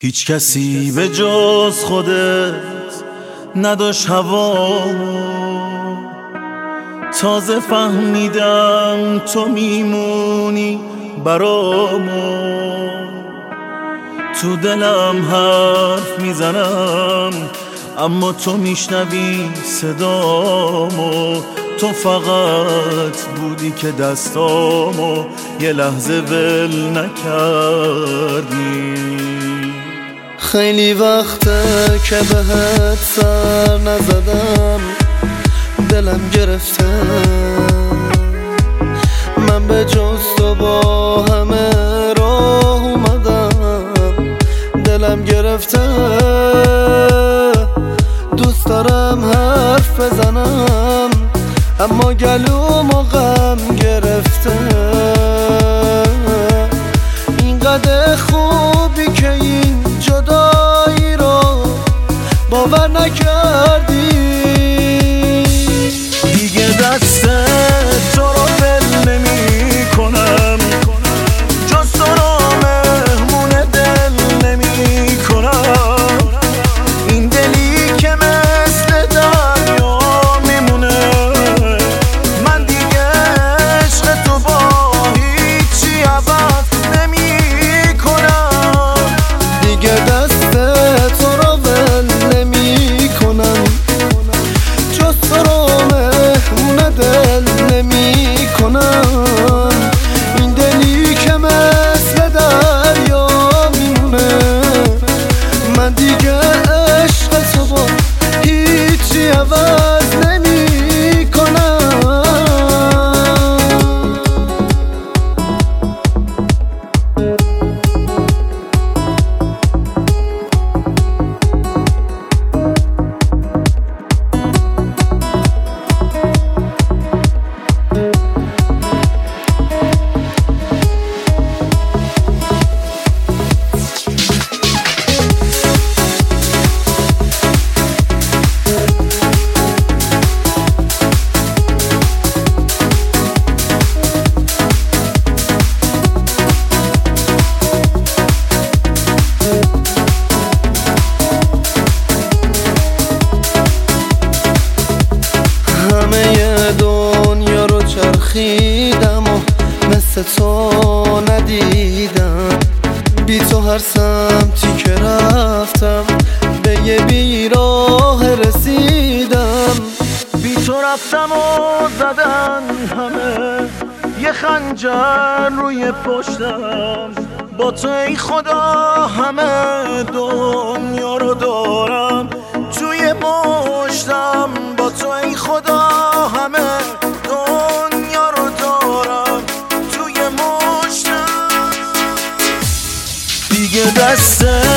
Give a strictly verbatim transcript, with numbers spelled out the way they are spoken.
هیچ کسی به جز خودت نداشت هوامو، تازه فهمیدم تو میمونی برامو. تو دلم حرف میزنم اما تو میشنوی صدامو. تو فقط بودی که دستامو یه لحظه ول نکردی. خیلی وقته که بهت سر نزدم، دلم گرفته. من به جز تو با همه راه اومدم، دلم گرفته. دوست دارم حرف بزنم اما گلومو غم گرفته. اینقدر خوبی که این جدایی رو باور نکردی. دیگه دست تو رو ول نمی کنم، جز تو رو مهمون دل نمی کنم. این دلی که مثل دریا میمونه، من دیگه عشق تو با هیچی عوض نمی کنم. دیگه دست تو رو ول نمی کنم، جز تو رو مهمون دل نمی کنم. این دلی که مثل دریا میمونه، من دیگه عشق تو با هیچی عوض نمی کنم. همه دنیا رو چرخیدم و مثل تو ندیدم. بی تو هر سمتی که رفتم به یه بیراه رسیدم. بی تو رفتم و زدن همه یه خنجر روی پشتم. با تو ای خدا همه دنیا رو دارم توی پشتم. با تو ای خدا همه دنیا رو دارم توی مشتم. دیگه دست